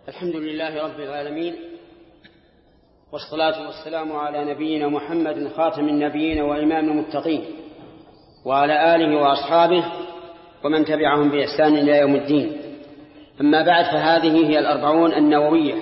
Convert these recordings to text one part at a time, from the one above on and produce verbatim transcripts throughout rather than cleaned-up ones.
الحمد لله رب العالمين، والصلاة والسلام على نبينا محمد خاتم النبيين وإمام المتقين، وعلى آله وأصحابه ومن تبعهم بإحسان إلى يوم الدين. أما بعد، فهذه هي الأربعون النووية.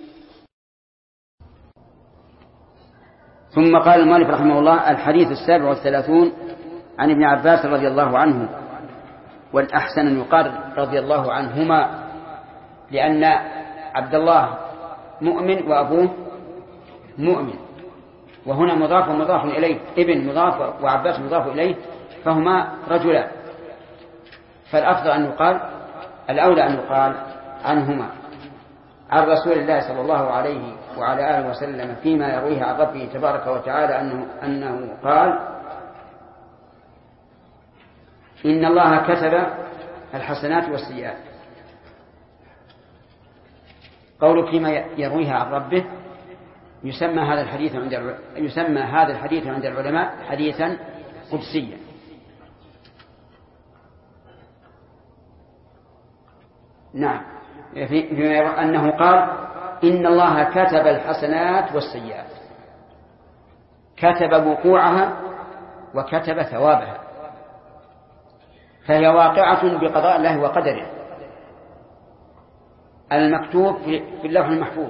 ثم قال المؤلف رحمه الله: الحديث السابع والثلاثون عن ابن عباس رضي الله عنه، والأحسن أن يقال رضي الله عنهما، لأن عبد الله مؤمن وأبوه مؤمن، وهنا مضاف ومضاف إليه، ابن مضاف وعباس مضاف إليه، فهما رجلان، فالأفضل أن يقال الأولى أن يقال عنهما، عن رسول الله صلى الله عليه وعلى آله وسلم فيما يرويه عن ربه تبارك وتعالى أنه, أنه قال: إن الله كتب الحسنات والسيئات. قوله فيما يرويها عن ربه، يسمى هذا الحديث عند يسمى هذا الحديث عند العلماء حديثا قدسيا. نعم، فيما يرى أنه قال: إن الله كتب الحسنات والسيئات، كتب وقوعها وكتب ثوابها، فهي واقعة بقضاء الله وقدره المكتوب في اللوح المحفوظ،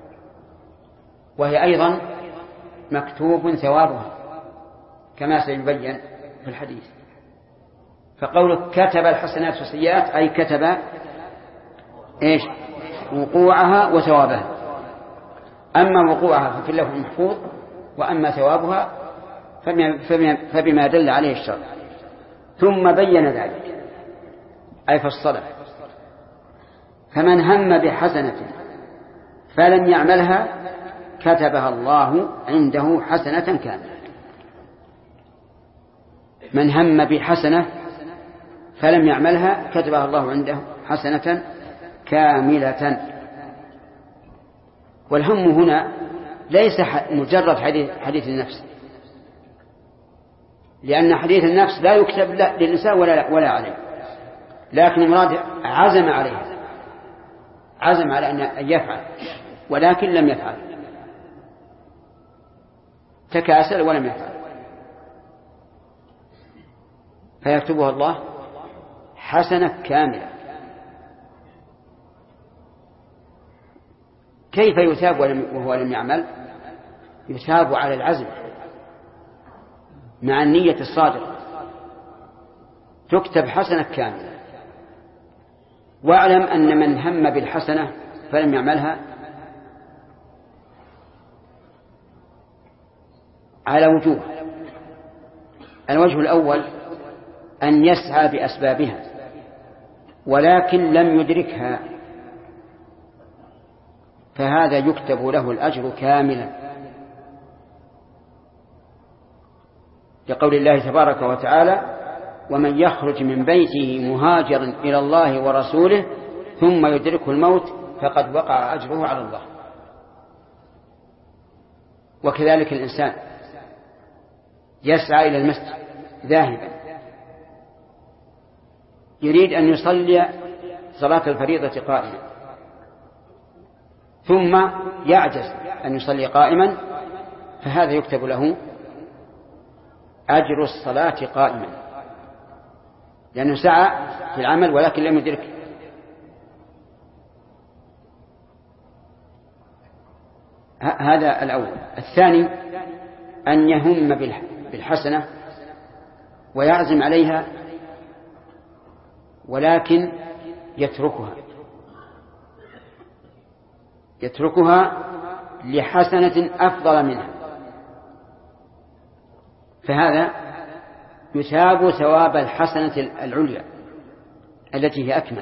وهي أيضا مكتوب ثوابها كما سيبين في الحديث. فقوله كتب الحسنات والسيئات أي كتب إيش؟ وقوعها وثوابها. أما وقوعها في اللوح المحفوظ، وأما ثوابها فبما دل عليه الشرع. ثم بين ذلك أي فصله: فمن هم بحسنة فلم يعملها كتبها الله عنده حسنة كاملة. من هم بحسنة فلم يعملها كتبها الله عنده حسنة كاملة. والهم هنا ليس مجرد حديث, حديث النفس، لأن حديث النفس لا يكتب للإنسان ولا, ولا عليه، لكن المراد عزم عليه، عزم على أن يفعل ولكن لم يفعل، تكاسل ولم يفعل، فيكتبها الله حسنة كاملة. كيف يثاب وهو لم يعمل؟ يثاب على العزم مع النية الصادقة، تكتب حسنة كاملة. واعلم أن من هم بالحسنة فلم يعملها على وجوه: الوجه الأول أن يسعى بأسبابها ولكن لم يدركها، فهذا يكتب له الأجر كاملا، لقول الله تبارك وتعالى: ومن يخرج من بيته مهاجرا إلى الله ورسوله ثم يدركه الموت فقد وقع أجره على الله. وكذلك الإنسان يسعى إلى المسجد ذاهبا، يريد أن يصلي صلاة الفريضة قائما، ثم يعجز أن يصلي قائما، فهذا يكتب له أجر الصلاة قائما، لأنه سعى في العمل ولكن لم يدرك. هذا الأول. الثاني أن يهم بالحسنة ويعزم عليها ولكن يتركها يتركها لحسنة أفضل منها، فهذا يثاب ثواب الحسنة العليا التي هي أكمل،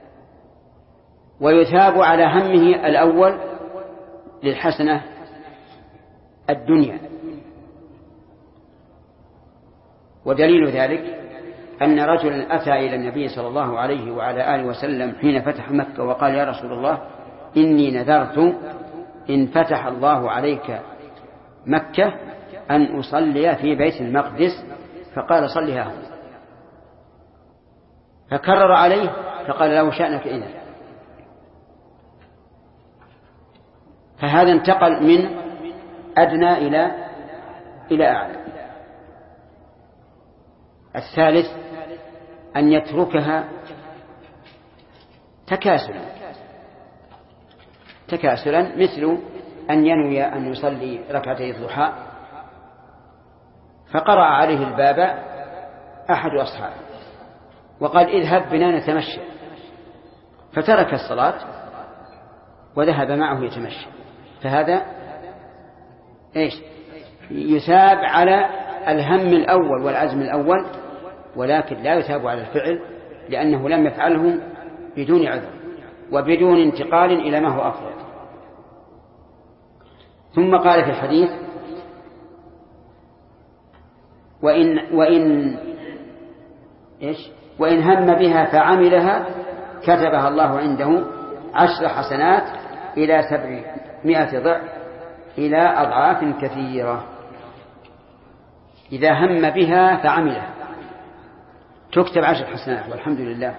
ويثاب على همه الأول للحسنة الدنيا. ودليل ذلك أن رجلا أتى إلى النبي صلى الله عليه وعلى آله وسلم حين فتح مكة وقال: يا رسول الله، إني نذرت إن فتح الله عليك مكة أن أصلي في بيت المقدس، فقال: صلها هنا. فكرر عليه فقال له: شأنك إذن. فهذا انتقل من أدنى إلى إلى أعلى. الثالث أن يتركها تكاسلا تكاسلا مثل أن ينوي أن يصلي ركعتي الضحى فقرأ عليه الباب أحد أصحابه وقال اذهب بنا نتمشى، فترك الصلاة وذهب معه يتمشى، فهذا إيش؟ يثاب على الهم الأول والعزم الأول، ولكن لا يثاب على الفعل لأنه لم يفعله بدون عذر وبدون انتقال إلى ما هو أفضل. ثم قال في الحديث وإن, وإن, إيش؟ وإن هم بها فعملها كتبها الله عنده عشر حسنات إلى سبعمائة ضعف إلى أضعاف كثيرة. إذا هم بها فعملها تكتب عشر حسنات والحمد لله.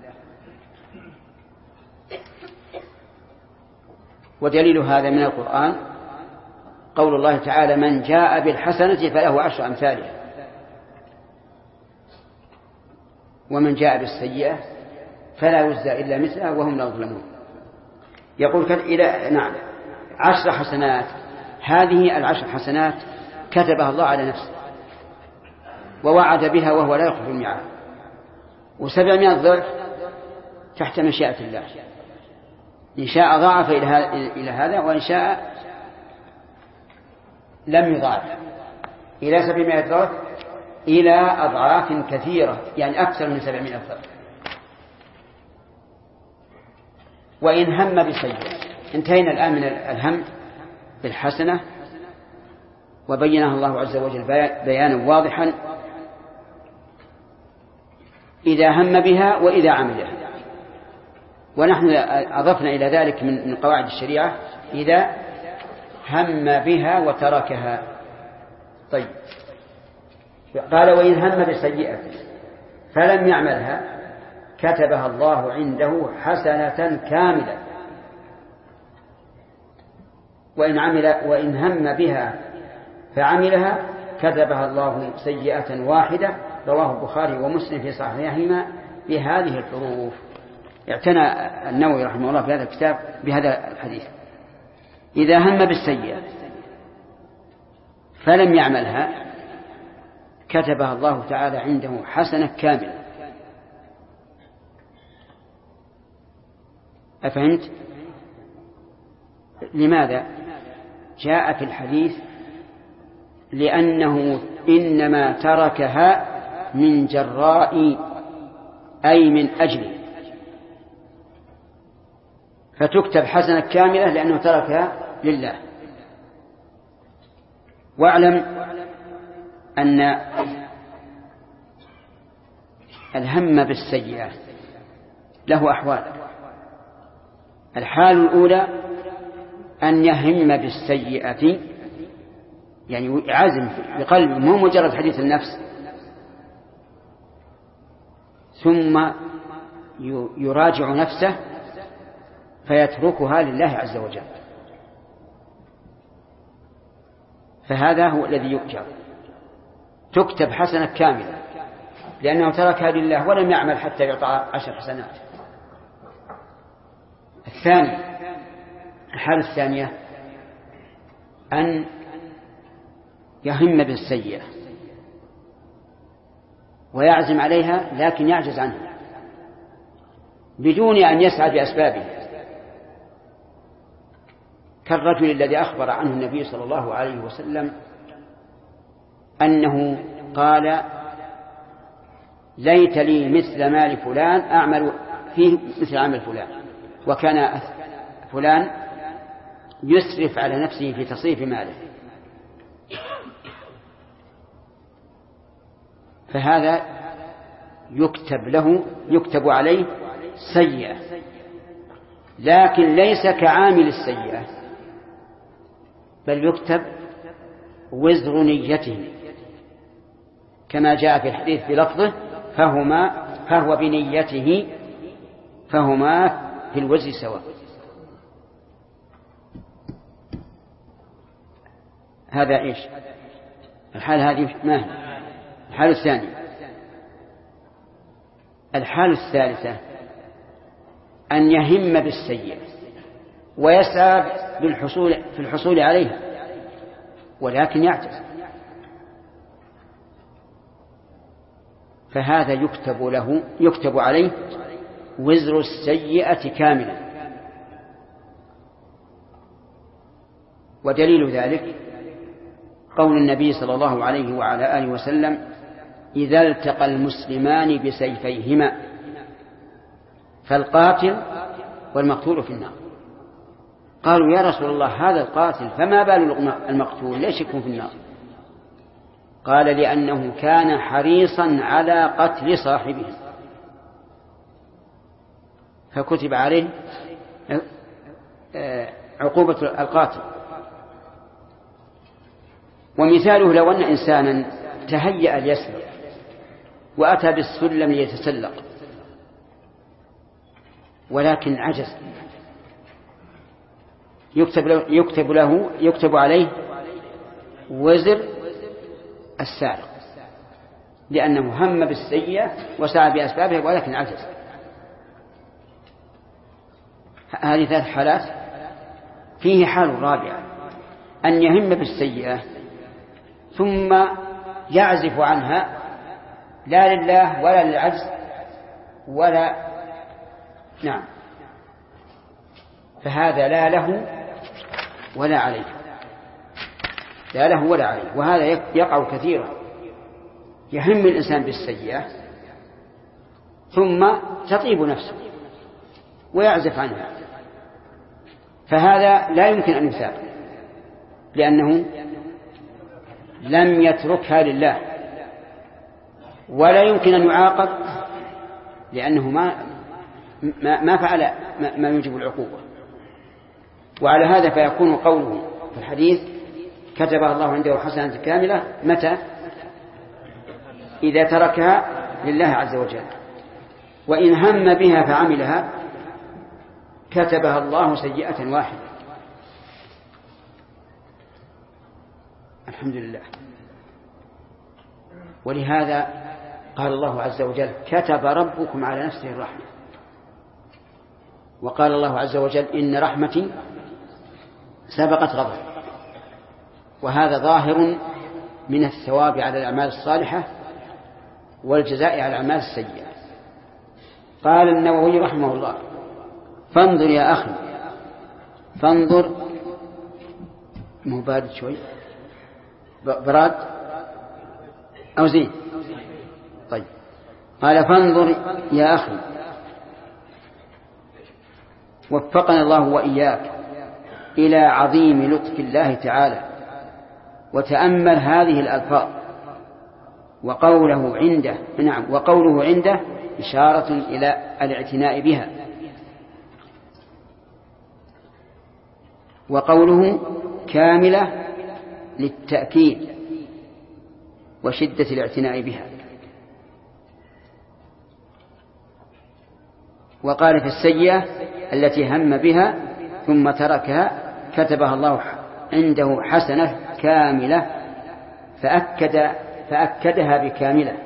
ودليل هذا من القرآن قول الله تعالى من جاء بالحسنة فله عشر أمثالها ومن جاء بالسيئة فلا يجزى إلا مثلها وهم لا يظلمون. يقول إلى نعم عشر حسنات، هذه العشر حسنات كتبها الله على نفسه ووعد بها وهو لا يخلف الميعاد، وسبعمائة ضعف تحت مشيئة الله، إن شاء ضاعف إلى هذا وإن شاء لم يضاعف إلى سبعمائة ضعف إلى أضعاف كثيرة، يعني أكثر من سبعمائة ضعف. وإن هم بسيئة، انتهينا الآن من الهم بالحسنة وبينها الله عز وجل بيانا واضحا إذا هم بها وإذا عملها. ونحن أضفنا إلى ذلك من قواعد الشريعة إذا هم بها وتركها. طيب قال وإن هم بسيئة فلم يعملها كتبها الله عنده حسنة كاملة. وإن عمل وإن هم بها فعملها كتبها الله سيئة واحدة. رواه البخاري ومسلم في صحيحهما بهذه الحروف. اعتنى النووي رحمه الله في هذا الكتاب بهذا الحديث. إذا هم بالسيئة فلم يعملها كتبها الله تعالى عنده حسنة كاملة. أفهمت؟ لماذا جاء في الحديث؟ لأنه إنما تركها من جراء أي من أجل، فتكتب حسنة كاملة لأنه تركها لله. واعلم أن الهم بالسيئة له أحوال. الحال الأولى أن يهم بالسيئة، يعني عزم بقلبه مو مجرد حديث النفس، ثم يراجع نفسه فيتركها لله عز وجل، فهذا هو الذي يؤجر، تكتب حسنة كاملة لأنه تركها لله ولم يعمل حتى يعطى عشر حسنات. الثاني الحالة الثانية أن يهم بالسيئة ويعزم عليها لكن يعجز عنها بدون أن يسعى بأسبابه، كالرجل الذي أخبر عنه النبي صلى الله عليه وسلم أنه قال ليت لي مثل مال فلان أعمل فيه مثل عمل فلان، وكان فلان يسرف على نفسه في تصريف ماله، فهذا يكتب له يكتب عليه سيئة، لكن ليس كعامل السيئة، بل يكتب وزر نيته كما جاء في الحديث بلفظه فهما فهو بنيته فهما في الوزر سواء. هذا إيش؟ الحال هذه ما هي؟ الحال الثاني. الحال الثالثة أن يهم بالسيئة ويسعى بالحصول في الحصول عليها ولكن يعجز، فهذا يكتب له يكتب عليه وزر السيئة كاملا. ودليل ذلك قول النبي صلى الله عليه وعلى آله وسلم: إذا التقى المسلمان بسيفيهما فالقاتل والمقتول في النار. قالوا: يا رسول الله، هذا القاتل فما بال المقتول ليش يكون في النار؟ قال: لأنه كان حريصا على قتل صاحبه فكتب عليه عقوبة القاتل. ومثاله لو أن إنسانا تهيأ ليسلق وأتى بالسلم ليتسلق ولكن عجز، يكتب له يكتب, له يكتب عليه وزر السارق لأنه هم بالسيئة وسعى بأسبابه ولكن عجز. هذه ثلاث حالات. فيه حال رابعة أن يهم بالسيئة ثم يعزف عنها لا لله ولا للعجز ولا نعم، فهذا لا له ولا عليه، لا له ولا عليه. وهذا يقع كثيرا، يهم الإنسان بالسيئة ثم تطيب نفسه ويعزف عنها، فهذا لا يمكن أن يثاب لأنه لم يتركها لله، ولا يمكن أن يعاقب لأنه ما ما فعل ما يوجب العقوبة. وعلى هذا فيكون قوله في الحديث: كتبها الله عنده حسنة كاملة، متى؟ إذا تركها لله عز وجل. وإن هم بها فعملها كتبها الله سيئة واحدة. الحمد لله. ولهذا قال الله عز وجل: كتب ربكم على نفسه الرحمة. وقال الله عز وجل: إن رحمتي سبقت غضب. وهذا ظاهر من الثواب على الأعمال الصالحة والجزاء على الأعمال السيئة. قال النووي رحمه الله: فانظر يا أخي، فانظر مبارد شوي براد أو زين. طيب، قال: فانظر يا أخي وفقنا الله وإياك إلى عظيم لطف الله تعالى، وتأمل هذه الألفاظ وقوله عنده نعم وقوله عنده إشارة إلى الاعتناء بها، وقوله كاملة للتأكيد وشدة الاعتناء بها. وقال في السيئة التي هم بها ثم تركها كتبها الله عنده حسنة كاملة، فأكد فأكدها بكاملة.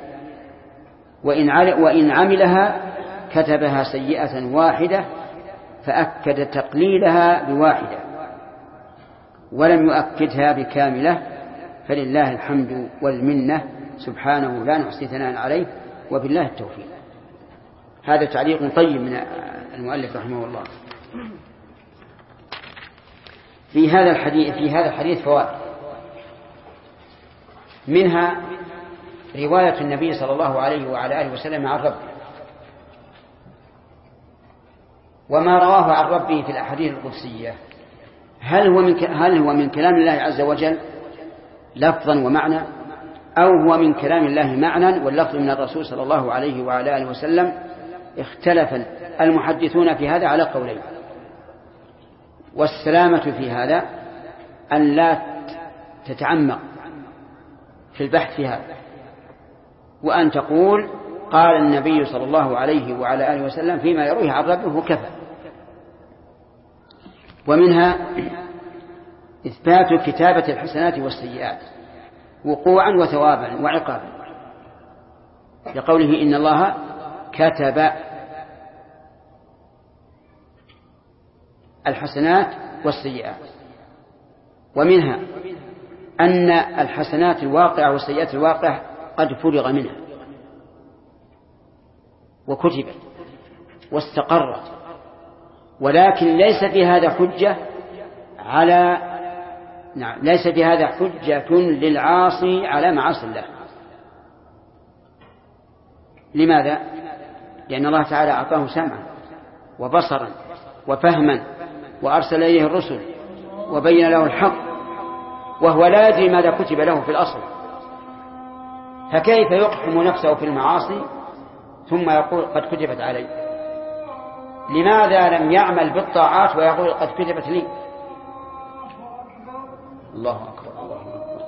وإن عملها كتبها سيئة واحدة فأكد تقليلها بواحدة، ولم يؤكدها بكاملة، فلله الحمد والمنة سبحانه لا نحصي ثناء عليه، وبالله التوفيق. هذا تعليق طيب من المؤلف رحمه الله. في هذا الحديث في هذا الحديث فوائد، منها رواية النبي صلى الله عليه وعلى آله وسلم عن ربه، وما رواه عن ربه في الأحاديث القدسية هل هو من هل هو من كلام الله عز وجل لفظا ومعنى، أو هو من كلام الله معنى واللفظ من الرسول صلى الله عليه وعلى آله وسلم؟ اختلف المحدثون في هذا على قولين، والسلامة في هذا أن لا تتعمق في البحث في هذا، وأن تقول قال النبي صلى الله عليه وعلى آله وسلم فيما يرويه عن ربه كفى. ومنها إثبات كتابة الحسنات والسيئات وقوعا وثوابا وعقابا، لقوله إن الله كتب الحسنات والسيئات. ومنها أن الحسنات الواقعة والسيئات الواقعة قد فرغ منها وكتبت واستقرت، ولكن ليس في هذا حجة على نعم ليس في هذا حجة للعاصي على معاصي الله. لماذا؟ لأن الله تعالى أعطاه سمعا وبصرا وفهما وأرسل إليه الرسل وبين له الحق، وهو لا يدري ماذا كتب له في الأصل، فكيف يقحم نفسه في المعاصي ثم يقول قد كتبت علي؟ لماذا لم يعمل بالطاعات ويقول قد كتبت لي؟ الله أكبر الله أكبر.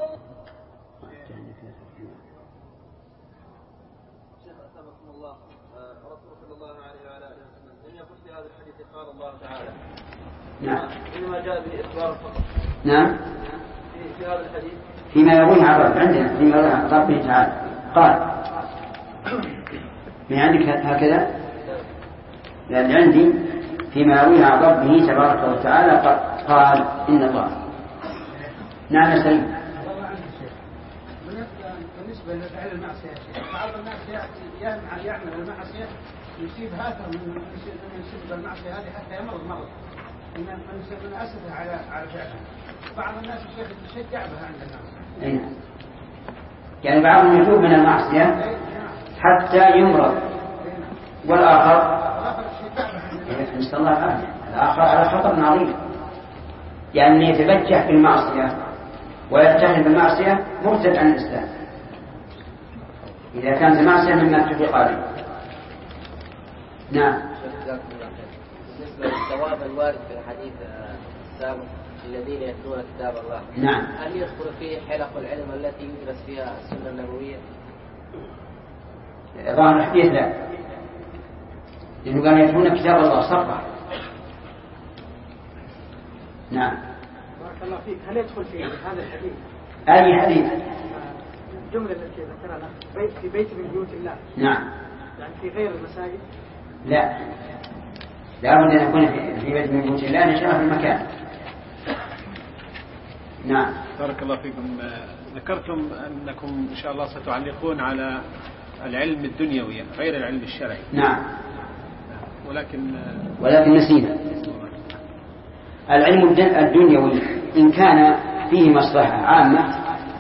شيخ أسلمكم الله، رسول صلى الله عليه وعلى آله وسلم لم يقل في هذا الحديث قال الله تعالى. نعم. إنما جاء به إخبار فقط. نعم. في, في هذا الحديث. فيما يروي عن رب عندنا فيما يروي عن ربه تعالى قال. من عندك هكذا؟ لأن عندي فيما يروي عن ربه تبارك وتعالى قال إن الله. نعم يا سليم. بالنسبة لفعل المعصية بعض الناس يأتي يعمل المعصية يصيب هاته من يصيب المعصية هذه حتى يمرض مرض من أسفه على على فعلها. بعض الناس الشيخ يشجع بها عند الناس. يعني بعضهم يتوب من المعصية حتى يمرض، والآخر نسأل الله العافية، الآخر على خطر عظيم، يعني يتبجح بالمعصية ويتهم بالمعصية مرتد عن الإسلام إذا كانت المعصية مما اتفق عليه. نعم. بالنسبة للثواب الوارد في الحديث السابق الذين يتلون كتاب الله، نعم، هل يدخل فيه حلق العلم التي يدرس فيها السنة النبوية؟ ظاهر الحديث لا، لأنه قال يتلون كتاب الله صرفا. نعم. بارك الله فيك. هل يدخل في هذا الحديث أي حديث؟ الجملة التي ذكرها بيت في بيت من بيوت الله. نعم. يعني في غير المساجد؟ لا، لا بد أن يكون في بيت من بيوت الله لشرف المكان. نعم. بارك الله فيكم. ذكرتم أنكم إن شاء الله ستعلقون على العلم الدنيوي غير العلم الشرعي. نعم. ولكن ولكن نسينا العلم الدنيوي إن كان فيه مصلحة عامة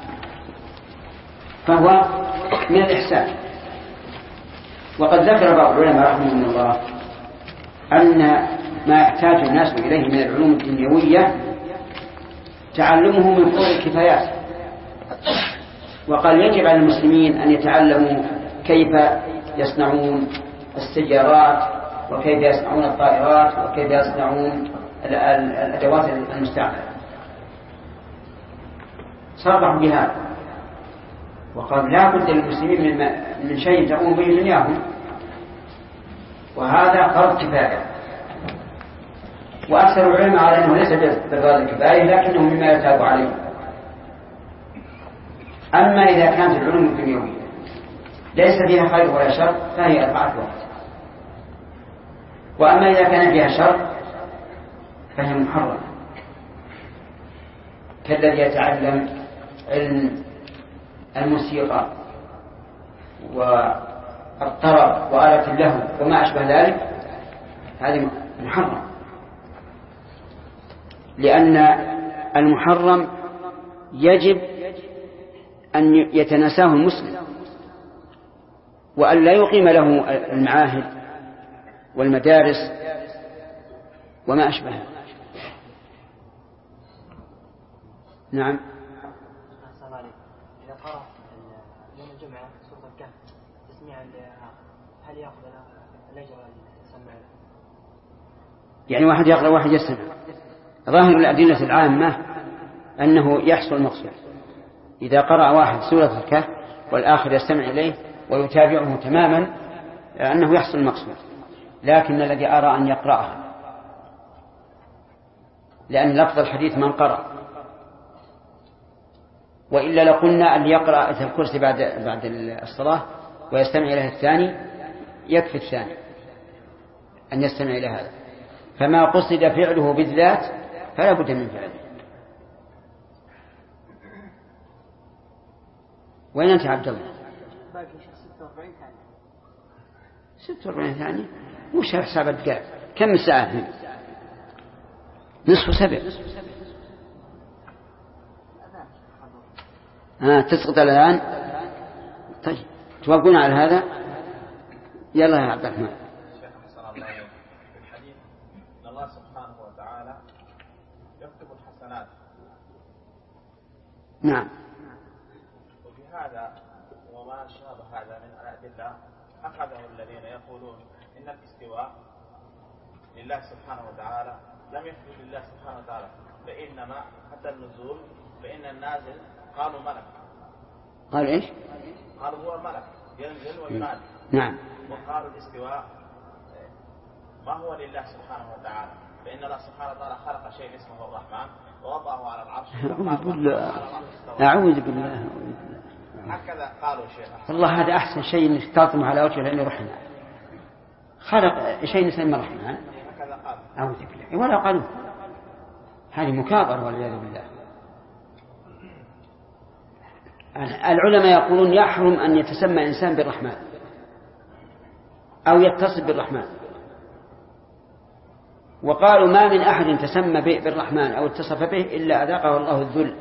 فهو من الإحسان. وقد ذكر بعض العلماء رحمهم الله أن ما يحتاج الناس إليه من العلوم الدنيوية تعلمه من فروض الكفايات، وقال يجب على المسلمين أن يتعلموا كيف يصنعون السيارات وكيف يصنعون الطائرات وكيف يصنعون الأدوات المستعملة. صرحوا بهذا وقال لا بد للمسلمين من, من شيء تقوم به دنياهم، وهذا فرض كفاية. وأكثر العلماء على أنه ليس بفرض الكفاية لكنه مما يتاب عليه. أما إذا كانت العلوم الدنيوية ليس فيها خير ولا شر فهي أربعة وقت، وأما إذا كان فيها شر فهي محرمة، كالذي يتعلم علم الموسيقى والطرب وآلة اللهو وما أشبه ذلك، هذه محرم، لأن المحرم يجب أن يتناساه المسلم وأن لا يقيم له المعاهد والمدارس وما أشبه. نعم. إذا قرأ يوم الجمعة سورة الكهف تسميع هل يأخذ الأجر يسمع له؟ يعني واحد يقرأ واحد يستمع. ظاهر الأدلة العامة أنه يحصل المقصود إذا قرأ واحد سورة الكهف والآخر يستمع إليه ويتابعه تماما أنه يحصل المقصود، لكن الذي أرى أن يقرأها، لأن لفظ الحديث من قرأ وإلا لقلنا أن يقرأ آية الكرسي بعد بعد الصلاة ويستمع إلى الثاني يكفي الثاني أن يستمع إلى هذا. فما قصد فعله بالذات فلا بد من فعله. وين أنت عبد الله؟ باقي ستة وأربعين ثانية. ستة وأربعين ثانية وش حساب الدقائق؟ كم الساعة هنا؟ نصف سبع. ها تسقط الآن. طيب توافقون على هذا؟ يلا يا عبد الرحمن. الشيخ حسن الله في الحديث ان الله سبحانه وتعالى يكتب الحسنات. نعم. وفي هذا وما شابه هذا من الأدلة أخذه الذين يقولون إن الاستواء لله سبحانه وتعالى لم يثبت لله سبحانه وتعالى، فإنما حتى النزول فإن النازل قالوا ملك. قال إيش؟ قالوا هو ملك ينزل وينادي. نعم. وقالوا الاستواء ما هو لله سبحانه وتعالى، فإن الله سبحانه وتعالى خلق شيء اسمه الرحمن ووضعه على العرش. أعوذ بالله. أعوذ بالله. هكذا قالوا شيخ. والله هذا أحسن شيء إنك تطمح على وجهه لأنه رحمن. خلق شيء يسمى الرحمن. هكذا قال. أعوذ بالله. ولا قالوا. هذه مكابرة والعياذ بالله. العلماء يقولون يحرم أن يتسمى إنسان بالرحمن أو يتصف بالرحمن، وقالوا ما من أحد تسمى بالرحمن أو اتصف به إلا أذاقه الله الذل.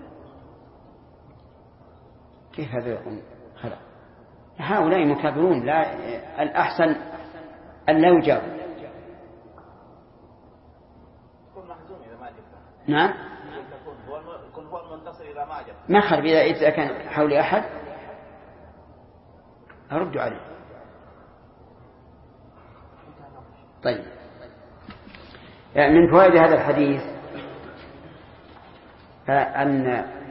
كيف هذا يقول خلق؟ هؤلاء مكابرون. لا الأحسن أن لا يجاوب. نعم. ما خرب إذا كان حول أحد أرد عليه. طيب يعني من فوائد هذا الحديث أن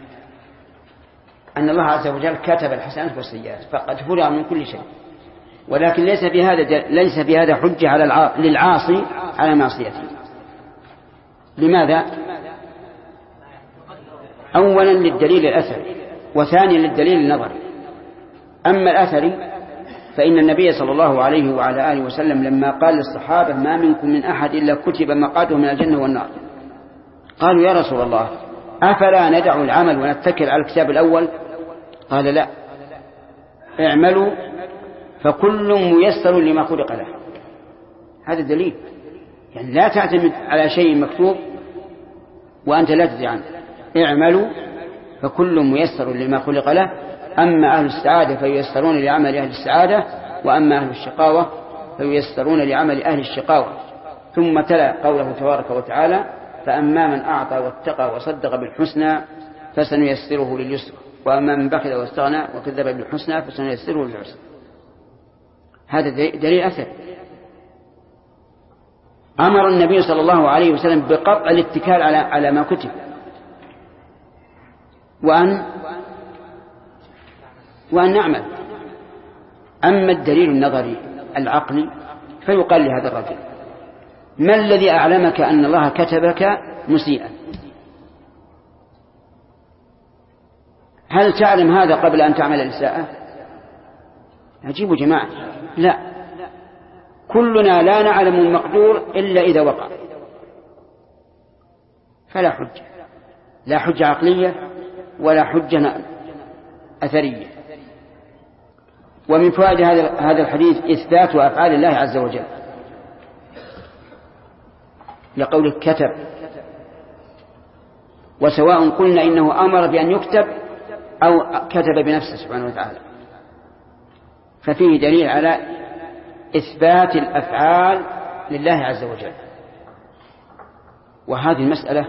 أن الله عز وجل كتب الحسنات والسيئات فقد فرغ من كل شيء، ولكن ليس بهذا ليس بهذا حجة على الع... للعاصي على معصيته. لماذا؟ أولا للدليل الأثري، وثانيا للدليل النظري. أما الأثري فإن النبي صلى الله عليه وعلى آله وسلم لما قال للصحابة ما منكم من أحد إلا كتب مقعده من الجنة والنار، قالوا يا رسول الله أفلا ندع العمل ونتكل على الكتاب الأول؟ قال لا، اعملوا فكل ميسر لما خلق له. هذا الدليل، يعني لا تعتمد على شيء مكتوب وأنت لا تدري عنه. اعملوا فكل ميسر لما خلق له. أما أهل السعادة فييسرون لعمل أهل السعادة، وأما أهل الشقاوة فييسرون لعمل أهل الشقاوة. ثم تلا قوله تبارك وتعالى فأما من أعطى واتقى وصدق بالحسنى فسنيسره لليسر، وأما من بخل واستغنى وكذب بالحسنى فسنيسره للعسر. هذا دليل أثر. أمر النبي صلى الله عليه وسلم بقطع الاتكال على على ما كتب، وأن وأن نعمل. أما الدليل النظري العقلي فيقال لهذا الرجل ما الذي أعلمك أن الله كتبك مسيئا؟ هل تعلم هذا قبل أن تعمل الإساءة؟ أجيبوا جماعة لا، كلنا لا نعلم المقدور إلا إذا وقع، فلا حجة، لا حجة عقلية ولا حجة أثرية. ومن فوائد هذا الحديث إثبات أفعال الله عز وجل لقوله كتب، وسواء قلنا إنه أمر بأن يكتب أو كتب بنفسه سبحانه وتعالى، ففيه دليل على إثبات الأفعال لله عز وجل. وهذه المسألة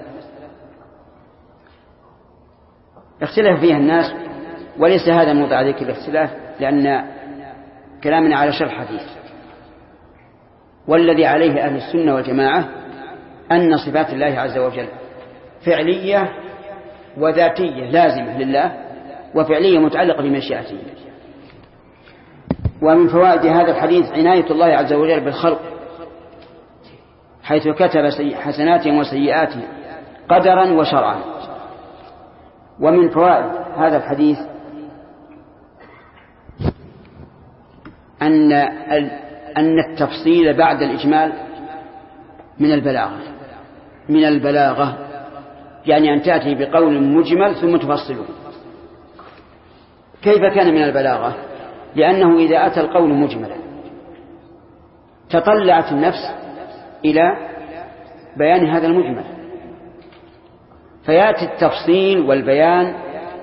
اختلف فيها الناس، وليس هذا موضع ذكر الاختلاف لأن كلامنا على شرح حديث. والذي عليه أهل السنة والجماعة أن صفات الله عز وجل فعلية وذاتية لازمة لله، وفعلية متعلقة بمشيئته. ومن فوائد هذا الحديث عناية الله عز وجل بالخلق، حيث كتب حسناتهم وسيئاتهم قدرا وشرعا. ومن فوائد هذا الحديث أن أن التفصيل بعد الإجمال من البلاغة من البلاغة يعني أن تأتي بقول مجمل ثم تفصله. كيف كان من البلاغة؟ لأنه إذا أتى القول مجملا تطلعت النفس إلى بيان هذا المجمل، فيأتي التفصيل والبيان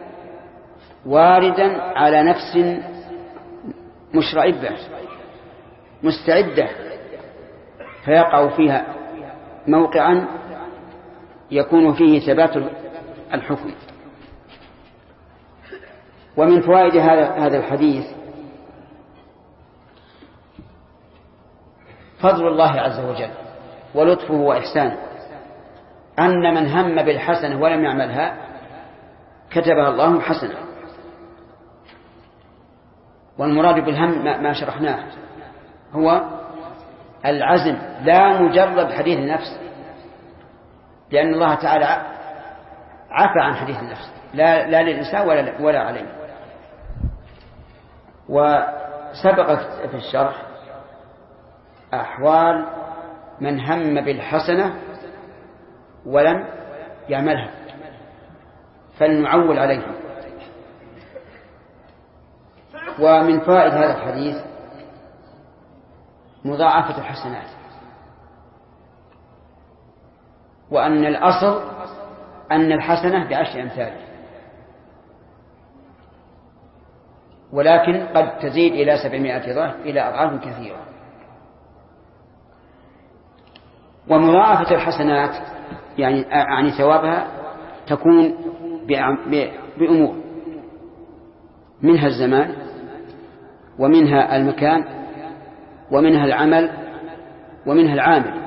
واردا على نفس مشرعبة مستعدة، فيقع فيها موقعا يكون فيه ثبات الحكم. ومن فوائد هذا الحديث فضل الله عز وجل ولطفه وإحسانه، أن من هم بالحسنة ولم يعملها كتبها الله حسنة. والمراد بالهم ما شرحناه هو العزم لا مجرد حديث النفس، لأن الله تعالى عفى عن حديث النفس لا, لا للإنسان ولا, ولا عليه. وسبقت في الشرح أحوال من هم بالحسنة ولم يعملها فلنعول عليها. ومن فائدة هذا الحديث مضاعفة الحسنات، وأن الأصل أن الحسنة بعشر أمثال، ولكن قد تزيد إلى سبعمائة ضعف إلى أضعاف كثيرة. ومضاعفة الحسنات يعني يعني ثوابها تكون بأمور، منها الزمان ومنها المكان ومنها العمل ومنها العامل.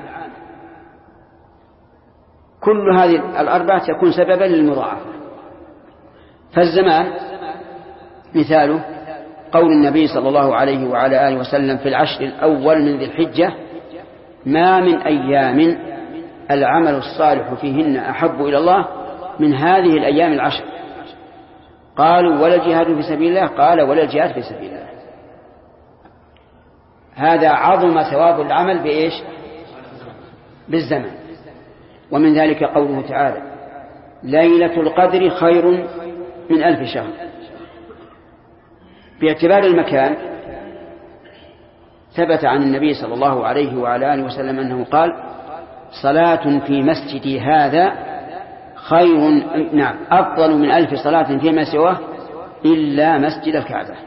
كل هذه الأربعة تكون سببا للمضاعفة. فالزمان مثاله قول النبي صلى الله عليه وعلى آله وسلم في العشر الأول من ذي الحجة: ما من أيام العمل الصالح فيهن أحب إلى الله من هذه الأيام العشر. قالوا ولا الجهاد في سبيل الله؟ قال ولا الجهاد في سبيل الله. هذا عظم ثواب العمل بإيش؟ بالزمن. ومن ذلك قوله تعالى: ليلة القدر خير من ألف شهر. باعتبار المكان ثبت عن النبي صلى الله عليه وعلى آله وسلم أنه قال: صلاة في مسجدي هذا خير نعم أفضل من ألف صلاة فيما سواه إلا مسجد الكعبة.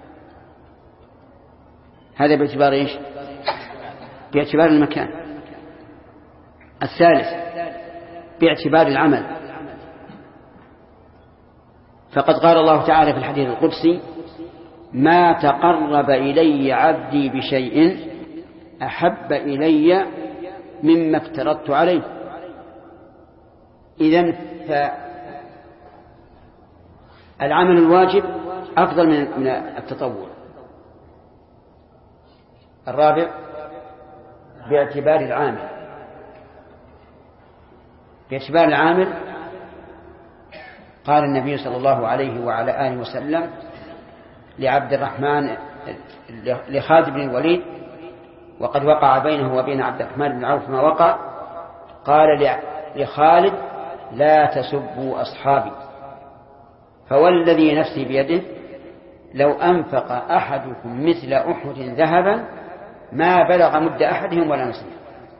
هذا باعتبار إيش؟ باعتبار المكان. الثالث باعتبار العمل، فقد قال الله تعالى في الحديث القدسي: ما تقرب إلي عبدي بشيء أحب إلي مما افترضت عليه. إذن فالعمل الواجب أفضل من التطوع. الرابع باعتبار العامل. باعتبار العامل قال النبي صلى الله عليه وعلى آله وسلم لعبد الرحمن لخالد بن الوليد، وقد وقع بينه وبين عبد الرحمن بن عوف ما وقع، قال لخالد: لا تسبوا أصحابي، فوالذي نفسي بيده لو أنفق أحدكم مثل أحد ذهبا ما بلغ مد أحدهم ولا نصيف.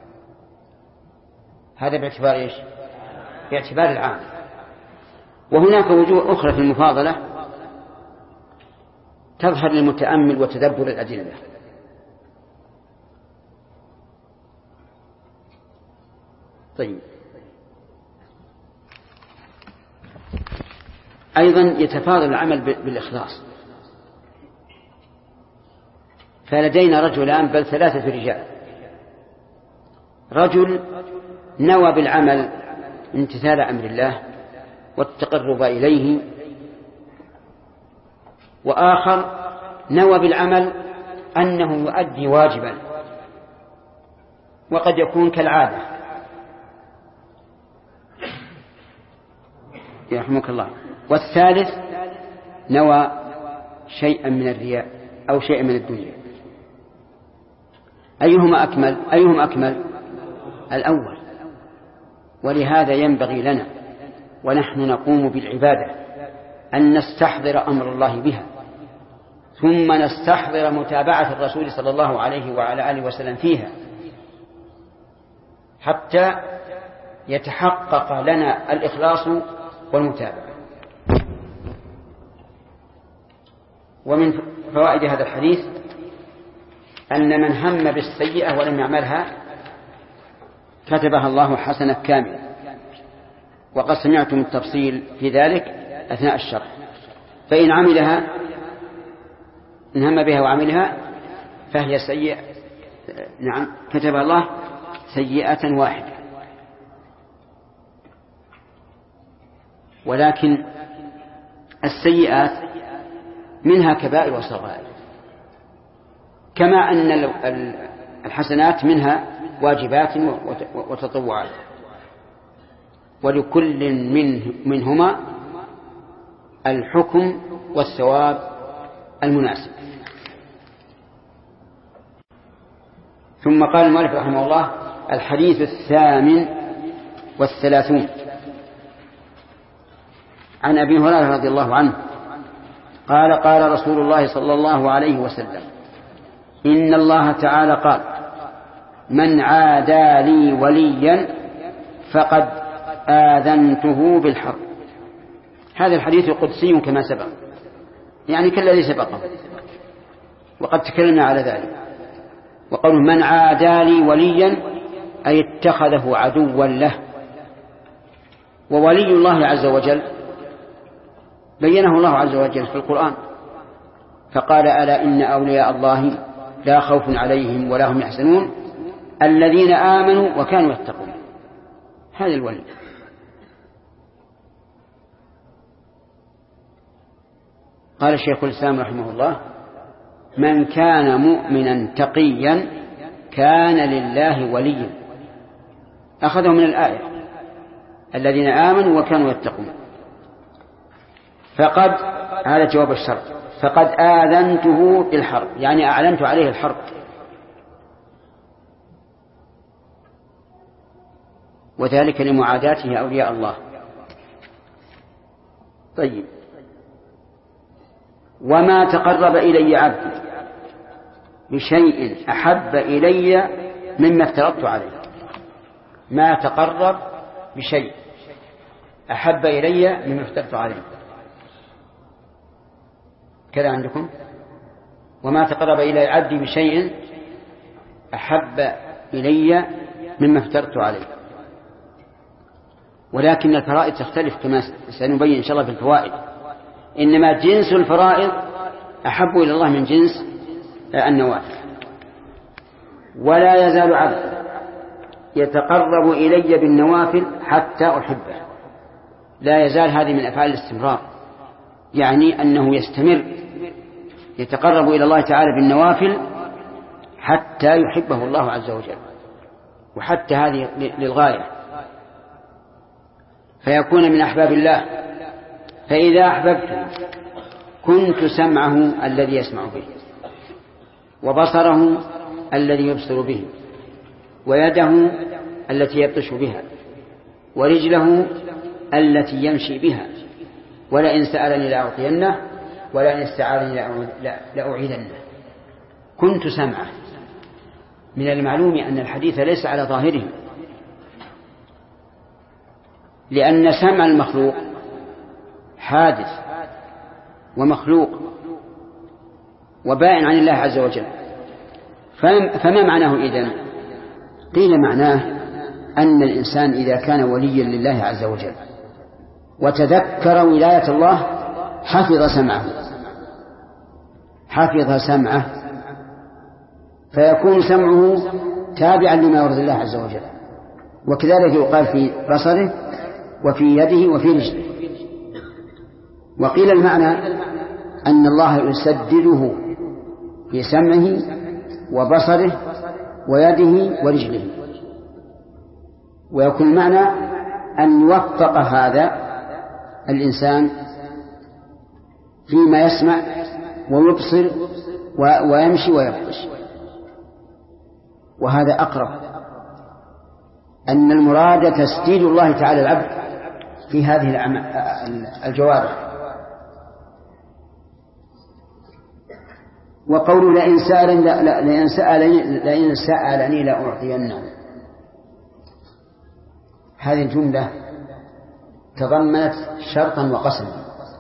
هذا باعتبار إيش؟ باعتبار العام. وهناك وجوه أخرى في المفاضلة تظهر للمتأمل وتدبر الأدلة. طيب، أيضا يتفاضل العمل بالإخلاص. فلدينا رجلان بل ثلاثة رجال. رجل نوى بالعمل امتثال أمر الله والتقرب إليه، وآخر نوى بالعمل أنه يؤدي واجبا، وقد يكون كالعادة. يرحمك الله، والثالث نوى شيئا من الرياء أو شيئا من الدنيا. أيهما أكمل؟ أيهم أكمل؟ الأول. ولهذا ينبغي لنا ونحن نقوم بالعبادة أن نستحضر أمر الله بها، ثم نستحضر متابعة الرسول صلى الله عليه وعلى آله وسلم فيها، حتى يتحقق لنا الإخلاص والمتابعة. ومن فوائد هذا الحديث أن من هم بالسيئة ولم يعملها كتبها الله حسنة كاملة، وقد سمعتم التفصيل في ذلك أثناء الشرح. فإن عملها إن هم بها وعملها فهي سيئة، نعم كتب الله سيئة واحدة. ولكن السيئات منها كبائر وصغائر، كما أن الحسنات منها واجبات وتطوعات، ولكل منهما الحكم والثواب المناسب. ثم قال المؤلف رحمه الله: الحديث الثامن والثلاثون عن أبي هريرة رضي الله عنه قال: قال رسول الله صلى الله عليه وسلم: إن الله تعالى قال: من عادى لي وليا فقد آذنته بالحرب. هذا الحديث قدسي كما سبق، يعني كالذي سبقه، وقد تكلمنا على ذلك. وقوله من عادى لي وليا أي اتخذه عدوا له. وولي الله عز وجل بينه الله عز وجل في القرآن، فقال: ألا إن أولياء الله لا خوف عليهم ولا هم يحزنون الذين آمنوا وكانوا يتقون. هذا الولي. قال الشيخ الإسلام رحمه الله: من كان مؤمنا تقيا كان لله وليا. أخذه من الآية الذين آمنوا وكانوا يتقون. فقد، هذا جواب الشرط، فقد آذنته بالحرب، يعني أعلنت عليه الحرب. وذلك لمعاداته أولياء الله. طيب، وما تقرب إلي عبدي بشيء أحب إلي مما افترضت عليه. ما تقرب بشيء أحب إلي مما افترضت عليه، كذا عندكم: وما تقرب إلي عبدي بشيء أحب إلي مما افترضت عليه. ولكن الفرائض تختلف كما سنبين إن شاء الله في الفوائد. إنما جنس الفرائض أحب إلى الله من جنس النوافل. ولا يزال عبد يتقرب إلي بالنوافل حتى أحبه. لا يزال، هذه من أفعال الاستمرار، يعني أنه يستمر يتقرب إلى الله تعالى بالنوافل حتى يحبه الله عز وجل. وحتى هذه للغاية، فيكون من أحباب الله. فإذا أحببته كنت سمعه الذي يسمع به، وبصره الذي يبصر به، ويده التي يبطش بها، ورجله التي يمشي بها. ولئن سألني لأعطينه ولئن استعاذني لأعيذنه. كنت سمعه. من المعلوم أن الحديث ليس على ظاهره، لأن سمع المخلوق حادث ومخلوق وبائن عن الله عز وجل. فما معناه إذن؟ قيل معناه أن الإنسان إذا كان وليا لله عز وجل وتذكر ولاية الله حفظ سمعه حفظ سمعه فيكون سمعه تابعا لما يرضي الله عز وجل. وكذلك يقال في بصره وفي يده وفي رجله. وقيل المعنى أن الله يسدده في سمعه وبصره ويده ورجله. ويكون المعنى أن يوفق هذا الإنسان فيما يسمع ويبصر ويمشي ويبطش. وهذا أقرب أن المراد تسديد الله تعالى العبد في هذه الجوارح. وقول لئن سألني لئن سألني لئن سألني لأعطينه، هذه الجملة تضمنت شرطا وقسما،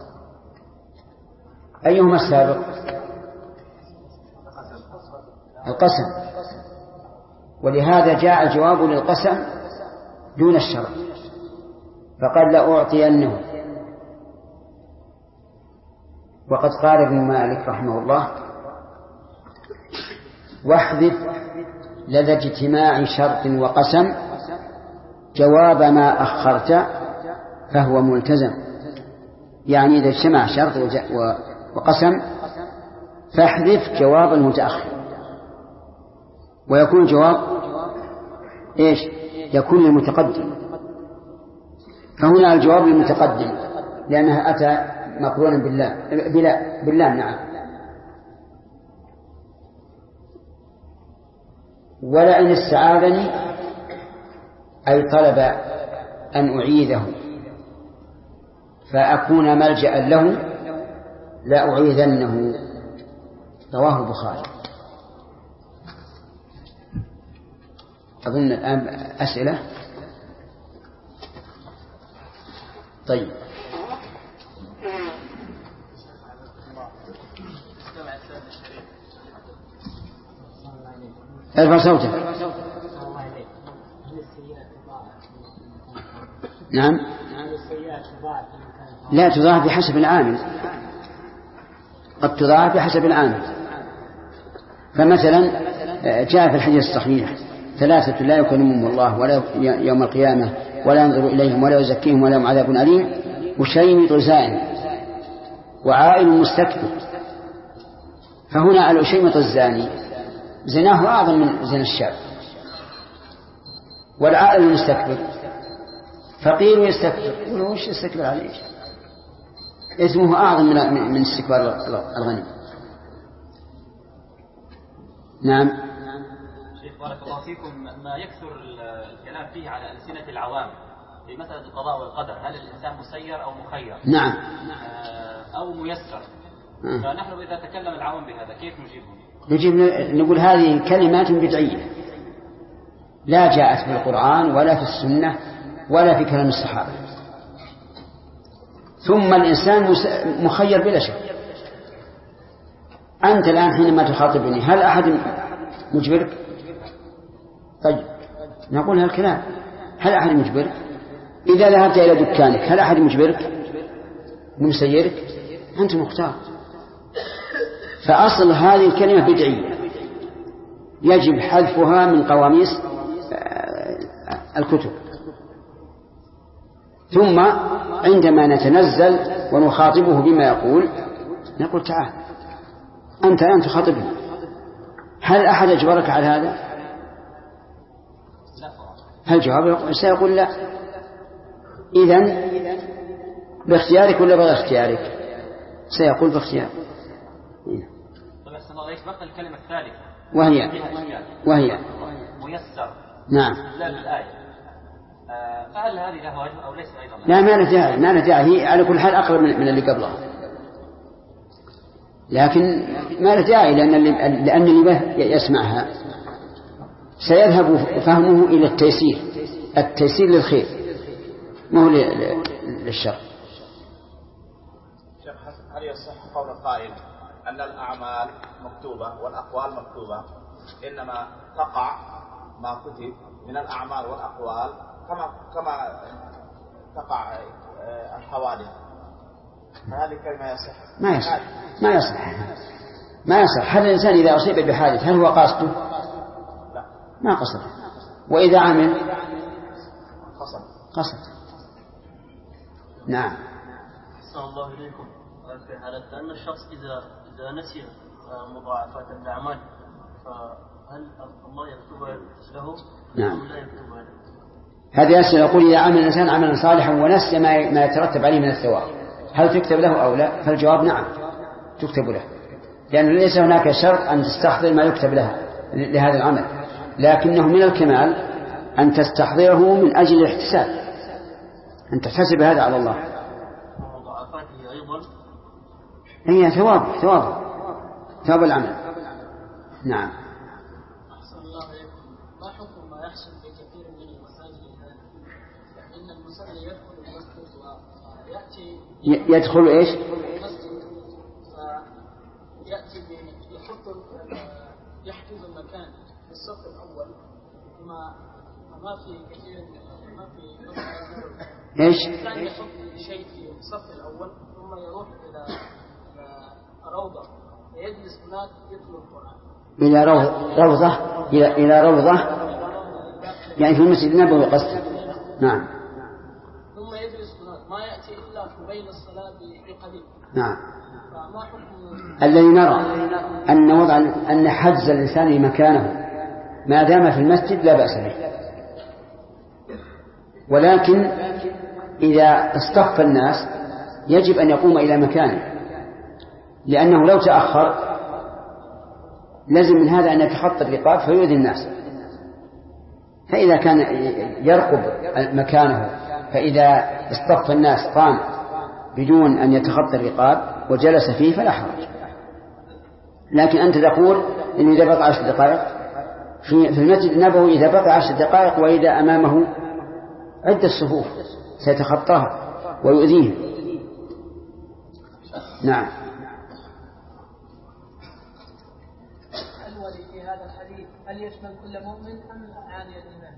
أيهما السابق؟ القسم، ولهذا جاء الجواب للقسم دون الشرط، فقال لأعطينه. وقد قال ابن مالك رحمه الله: واحذف لدى اجتماع شرط وقسم جواب ما أخرت فهو ملتزم. يعني إذا اجتمع شرط وقسم فاحذف جواب المتأخر، ويكون الجواب إيش؟ يكون المتقدم. فهنا الجواب المتقدم لأنها أتى مقرونا بالله بلا بالله نعم. ولئن استعاذني أي طلب أن أعيذه فأكون ملجأ له لأعيذنه، رواه البخاري. أظن الآن أسئلة. طيب ارفع صوتك. نعم لا تضاعف بحسب العامل، قد تضاعف بحسب العامل. فمثلا جاء في الحديث الصحيح: ثلاثة لا يكلمهم الله ولا يوم القيامة ولا ينظر إليهم ولا يزكيهم ولا هم عذاب أليم وشيمط زاني وعائل مستكبر. فهنا الأشيمط الزاني زناه أعظم من زنا الشاب، والعائل المستكبر فقير يستكبر، يقول وش يستكبر عليه؟ اسمه أعظم من من استكبار الغني. نعم. شيخ بارك الله فيكم، ما يكثر الكلام فيه على ألسنة العوام في مسألة القضاء والقدر، هل الإنسان مسير أو مخير؟ نعم. أو ميسر؟ آه. فنحن إذا تكلم العوام بهذا كيف نجيبهم؟ نجيب نقول هذه كلمات بدعية لا جاءت في القرآن ولا في السنة ولا في كلام الصحابة. ثم الإنسان مخير بلا شك. أنت الآن حينما تخاطبني هل أحد مجبرك؟ طيب نقول هالكلام، هل أحد مجبرك؟ إذا ذهبت إلى دكانك هل أحد مجبرك مسيرك؟ أنت مختار. فأصل هذه الكلمة بدعية يجب حذفها من قواميس الكتب. ثم عندما نتنزل ونخاطبه بما يقول نقول: تعال أنت الآن تخاطبه، هل أحد أجبرك على هذا؟ هل جواب سيقول لا. إذن باختيارك ولا بغير اختيارك؟ سيقول باختيارك. طيب أحسن الله، يسبق الكلمة الثالثة وهي وهي ميسر. نعم. لا الآية. فهل هذه له وجه أو ليس أيضا؟ لا ما نتاعي ما نتاعي على كل حال أقرب من اللي قبلها، لكن ما نتاعي لأن اللي لأن اللي يسمعها سيذهب فهمه إلى التيسير، التيسير للخير ما هو للشر. شيخ حسن، هل يصح قول القائل أن الأعمال مكتوبة والأقوال مكتوبة، إنما تقع ما كتب من الأعمال والأقوال كما كما تقع الحوادث؟ فهذه الكلمة يصح؟ ما يصح ما يصح ما يصح. هل الإنسان إذا أصيب بحادث هل هو قاصده؟ لا ما قصده. وإذا عمل قصد قصد. نعم. أحسن الله إليكم. في حالة أن الشخص إذا إذا نسي مضاعفات الأعمال فهل الله يكتبها له؟ نعم. أو لا يكتبها له؟ هذه أسئلة. يقول إذا عمل الإنسان عملا صالحا ونسي ما يترتب عليه من الثواب هل تكتب له أو لا؟ فالجواب نعم تكتب له، لأنه ليس هناك شرط أن تستحضر ما يكتب لها لهذا العمل، لكنه من الكمال أن تستحضره من أجل الاحتساب، أن تحتسب هذا على الله. وضعفاته أيضا هي ثواب ثواب ثواب العمل. نعم. أحسن الله عليكم. ما حكم ما يحصل في كثير من المساجد الآن؟ إن المصلي يدخل المسجد ويأتي يدخل إيش؟ المسجد فيأتي يحط يحجز المكان في الصف الأول، ما ما في كثير ما في إيش؟ كان يحط شيء في الصف الأول ثم يروح إلى روضة فيجلس هناك يتلو القرآن. إلى روضة إلى إلى روضة يعني في المسجد النبوي قصد. نعم. ثم يجلس هناك ما يأتي إلا بين الصلاة بقليل. نعم. فما حكم الذي نرى أن وضع أن حجز الإنسان مكانه ما دام في المسجد لا بأس به، ولكن إذا اصطف الناس يجب أن يقوم إلى مكانه، لأنه لو تأخر لازم من هذا أن يتخطى الرقاب فيؤذي الناس. فإذا كان يرقب مكانه فإذا اصطف الناس قام بدون أن يتخطى الرقاب وجلس فيه فلا حرج. لكن أنت تقول إنه إذا بقى عشر دقائق في المسجد النبوي، إذا بقى عشر دقائق وإذا أمامه عدة صفوف سيتخطاها ويؤذيه. نعم. الولي في هذا الحديث هل يشمل كل مؤمن أم أعاني الإيمان؟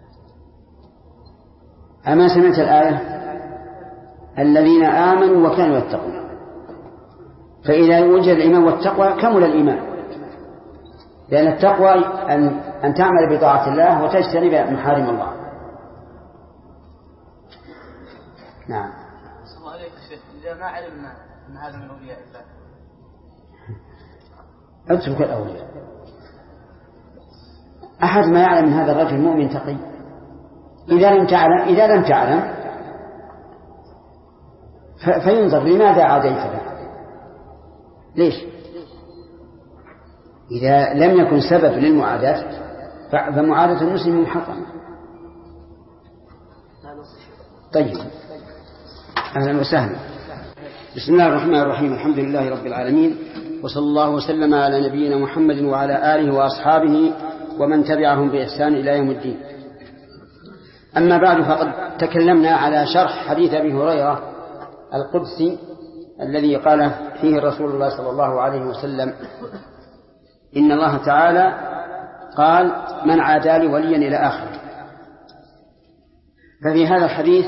أما سمعت الآية الذين آمنوا وكانوا يتقون، فإذا وجد الإيمان والتقوى كمل الإيمان، لأن التقوى أن, أن تعمل بطاعة الله وتجتنب محارم الله. نعم. صلى الله عليك شيخ، إذا ما علمنا أن هذا من أولياء الله اترك الأولياء. أحد ما يعلم من هذا الرجل مؤمن تقي؟ إذا لم تعلم إذا لم تعلم فينظر لماذا عاديته؟ ليش؟ إذا لم يكن سبب للمعاداة فمعاداة المسلم محرمة. طيب، أهلا وسهلا. بسم الله الرحمن الرحيم. الحمد لله رب العالمين، وصلى الله وسلم على نبينا محمد وعلى آله وأصحابه ومن تبعهم بإحسان إلى يوم الدين. أما بعد، فقد تكلمنا على شرح حديث أبي هريرة القدسي الذي قال فيه رسول الله صلى الله عليه وسلم: إن الله تعالى قال: من عادى لي وليا إلى آخره. ففي هذا الحديث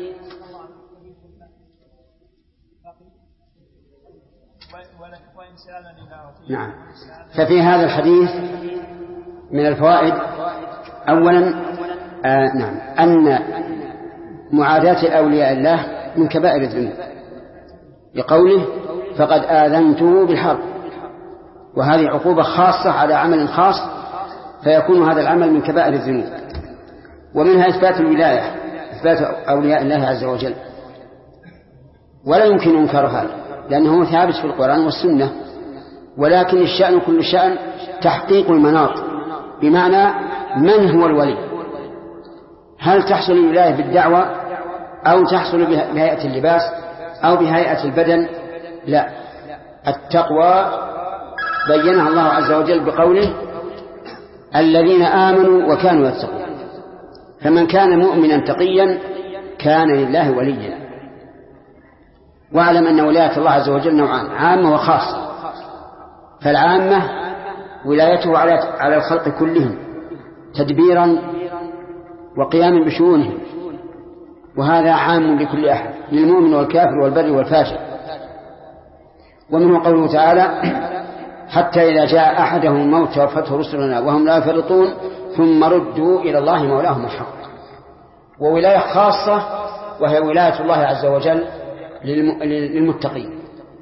نعم ففي هذا الحديث من الفوائد أولا آه نعم أن معاداة أولياء الله من كبائر الذنوب، لقوله: فقد آذنته بالحرب، وهذه عقوبة خاصة على عمل خاص، فيكون هذا العمل من كبائر الذنوب. ومنها إثبات الولاية، إثبات أولياء الله عز وجل، ولا يمكن إنكار هذا لأنه ثابت في القرآن والسنة. ولكن الشأن كل شأن تحقيق المناط، بمعنى من هو الولي؟ هل تحصل الولاية بالدعوة أو تحصل بهيئة اللباس أو بهيئة البدن؟ لا، التقوى بينها الله عز وجل بقوله: الذين آمنوا وكانوا يتقون. فمن كان مؤمنا تقيا كان لله وليا. واعلم أن ولاية الله عز وجل نوعان: عامة وخاصة. فالعامة ولايته على الخلق كلهم تدبيرا وقياما بشؤونهم، وهذا عام لكل أحد، للمؤمن والكافر والبر والفاجر. ومنه قوله تعالى: حتى إذا جاء أحدهم الموت توفته رسلنا وهم لا يفرطون ثم ردوا إلى الله مولاهم الحق. وولاية خاصة وهي ولاية الله عز وجل للمتقين.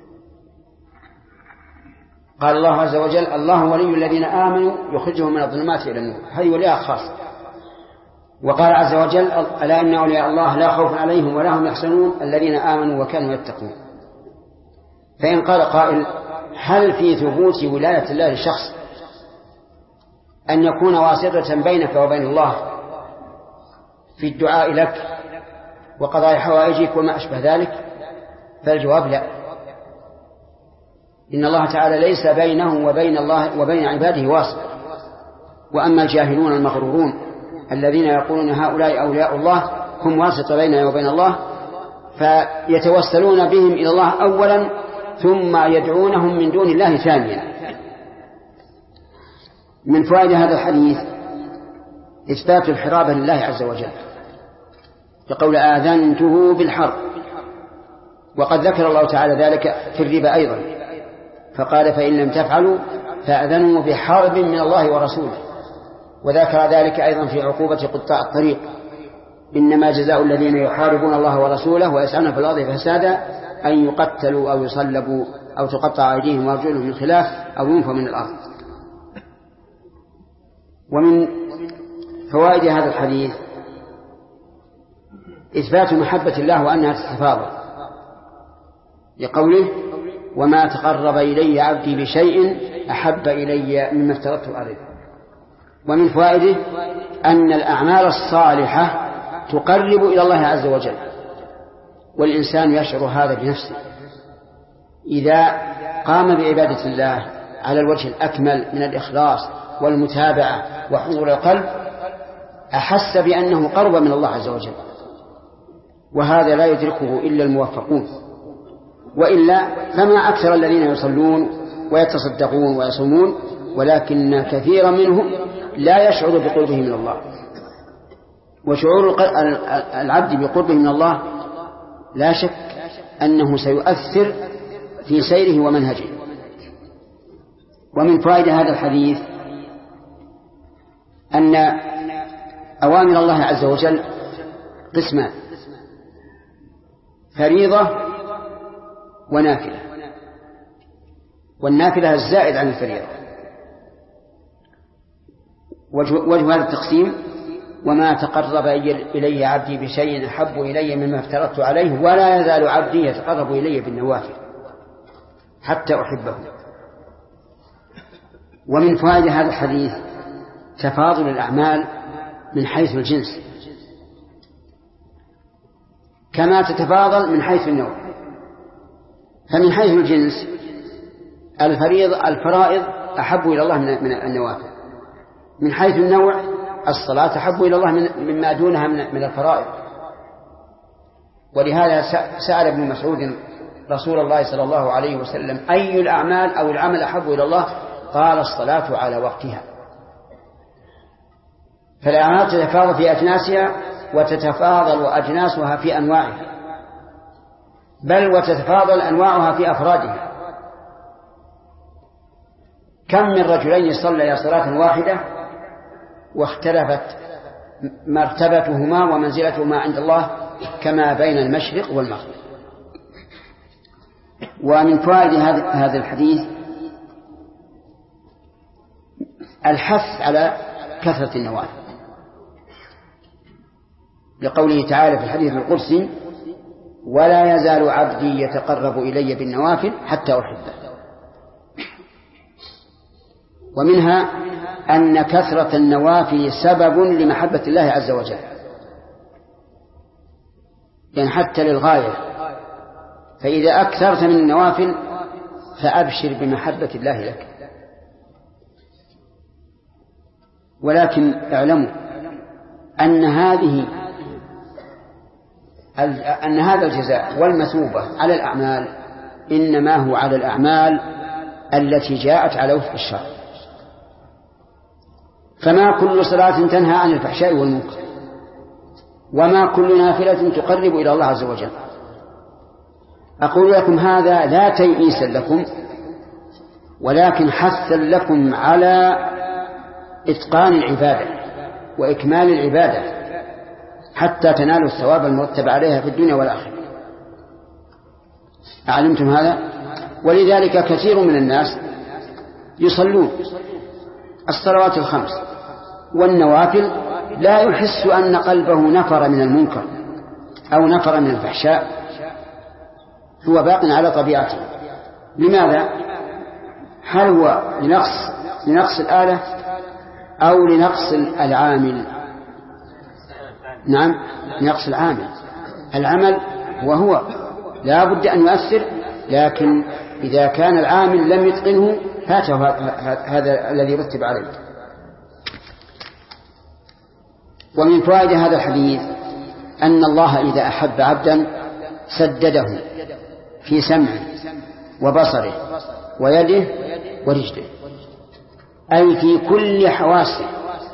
قال الله عز وجل: الله ولي الذين آمنوا يخرجهم من الظلمات إلى النور. هذه ولاية خاصة. وقال عز وجل: ألا إن أولياء الله لا خوف عليهم ولا هم يحزنون الذين آمنوا وكانوا يتقون. فإن قال قائل هل في ثبوت ولاية الله للشخص أن يكون واسطة بينك وبين الله في الدعاء لك وقضاء حوائجك وما أشبه ذلك؟ فالجواب لا، إن الله تعالى ليس بينه وبين الله وبين عباده واسطة. وأما الجاهلون المغرورون الذين يقولون هؤلاء أولياء الله هم واسطة بيننا وبين الله، فيتوسلون بهم إلى الله أولا ثم يدعونهم من دون الله ثانيا. من فوائد هذا الحديث إثبات الحرابة لله عز وجل يقول آذنته بالحرب، وقد ذكر الله تعالى ذلك في الربا أيضا فقال فإن لم تفعلوا فأذنوا بحرب من الله ورسوله، وذكر ذلك أيضا في عقوبة قطاع الطريق إنما جزاء الذين يحاربون الله ورسوله ويسعون في الأرض فسادا أن يقتلوا أو يصلبوا أو تقطع أيديهم وأرجلهم من خلاف أو ينفوا من الأرض. ومن فوائد هذا الحديث إثبات محبة الله وأنها تتفاضل لقوله وما تقرب إلي عبدي بشيء أحب إلي مما افترضته عليه. ومن فوائده أن الأعمال الصالحة تقرب إلى الله عز وجل، والإنسان يشعر هذا بنفسه إذا قام بعبادة الله على الوجه الأكمل من الإخلاص والمتابعة وحضور القلب أحس بأنه قرب من الله عز وجل، وهذا لا يدركه إلا الموفقون، وإلا فما أكثر الذين يصلون ويتصدقون ويصومون ولكن كثيرا منهم لا يشعر بقربه من الله. وشعور العبد بقربه من الله لا شك أنه سيؤثر في سيره ومنهجه. ومن فوائد هذا الحديث أن أوامر الله عز وجل قسمان: فريضة ونافلة، والنافلة الزائد عن الفريضة. وجه هذا التقسيم وما تقرب إلي عبدي بشيء أحب إلي مما افترضت عليه ولا يزال عبدي يتقرب إلي بالنوافل حتى أحبه. ومن فوائد هذا الحديث تفاضل الأعمال من حيث الجنس كما تتفاضل من حيث النوع. فمن حيث الجنس الفريض الفرائض أحب إلى الله من النوافل، من حيث النوع الصلاة أحب إلى الله مما دونها من الفرائض. ولهذا سأل ابن مسعود رسول الله صلى الله عليه وسلم أي الأعمال أو العمل أحب إلى الله؟ قال الصلاة على وقتها. فالأعمال تتفاضل في أجناسها وتتفاضل أجناسها في أنواعها، بل وتتفاضل أنواعها في أفرادها. كم من رجلين صليا صلاة واحدة واختلفت مرتبتهما ومنزلتهما عند الله كما بين المشرق والمغرب. ومن فوائد هذا الحديث الحث على كثرة النوافل لقوله تعالى في الحديث القدسي ولا يزال عبدي يتقرب إلي بالنوافل حتى أحبه. ومنها أن كثرة النوافل سبب لمحبة الله عز وجل، يعني حتى للغاية. فإذا أكثرت من النوافل فأبشر بمحبة الله لك. ولكن اعلموا أن هذه أن هذا الجزاء والمثوبة على الأعمال إنما هو على الأعمال التي جاءت على وفق الشرع. فما كل صلاة تنهى عن الفحشاء والمنكر، وما كل نافلة تقرب إلى الله عز وجل. أقول لكم هذا لا تيئيسا لكم، ولكن حثا لكم على إتقان العبادة وإكمال العبادة حتى تنالوا الثواب المرتب عليها في الدنيا والآخرة. أعلمتم هذا؟ ولذلك كثير من الناس يصلون الصلوات الخمس والنوافل لا يحس أن قلبه نفر من المنكر أو نفر من الفحشاء، هو باق على طبيعته. لماذا؟ هل هو لنقص لنقص الآلة أو لنقص العامل؟ نعم، لنقص العامل. العمل وهو لا بد أن يؤثر، لكن إذا كان العامل لم يتقنه فاته هذا الذي رتب عليه. ومن فوائد هذا الحديث أن الله إذا أحب عبدا سدده في سمعه وبصره ويده ورجله، أي في كل حواسه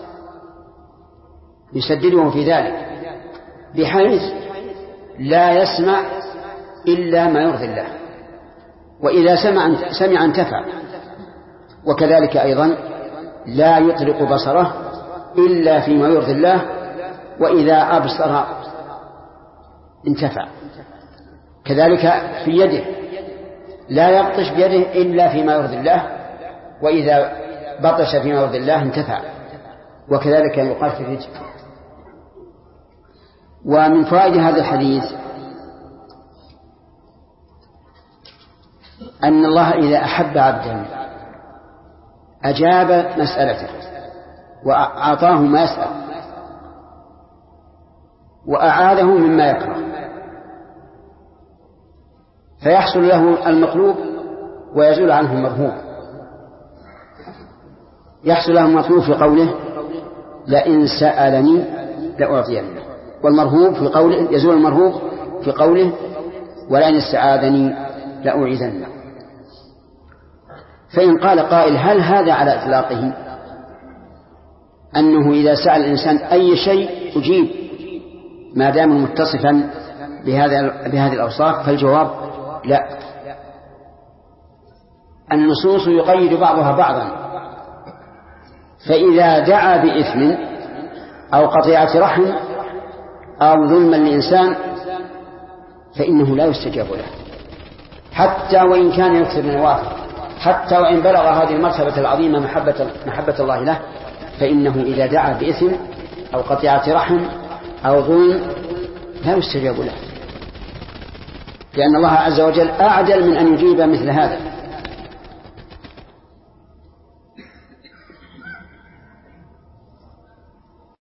يسدده في ذلك، بحيث لا يسمع إلا ما يرضي الله، وإذا سمع سمع انتفع. وكذلك أيضا لا يطلق بصره إلا فيما يرضي الله، وإذا أبصر انتفع. كذلك في يده لا يبطش بيده إلا فيما يرضي الله، وإذا بطش فيما يرضي الله انتفع. وكذلك يقال في الرجل. ومن فوائد هذا الحديث أن الله إذا أحب عبدا أجاب مسألته وأعطاه ما يسأل وأعاده مما يكره، فيحصل له المطلوب ويزول عنه المرهوب. يحصل له المطلوب في قوله لئن سألني لأعطينه، والمرهوب في قوله يزول المرهوب في قوله ولئن استعاذني لأعيذنه. فإن قال قائل هل هذا على إطلاقه أنه إذا سأل الإنسان أي شيء أجيب ما دام متصفا بهذا بهذه الأوصاف؟ فالجواب لا. النصوص يقيد بعضها بعضا، فإذا دعا بإثم أو قطيعة رحم أو ظلما لإنسان فإنه لا يستجاب له، حتى وإن كان يكثر من النوافل، حتى وإن بلغ هذه المرتبة العظيمة محبة, محبة الله له، فإنه إذا دعا بإثم أو قطيعة رحم أو ظلم لا يستجاب له، لأن الله عز وجل أعدل من أن يجيب مثل هذا.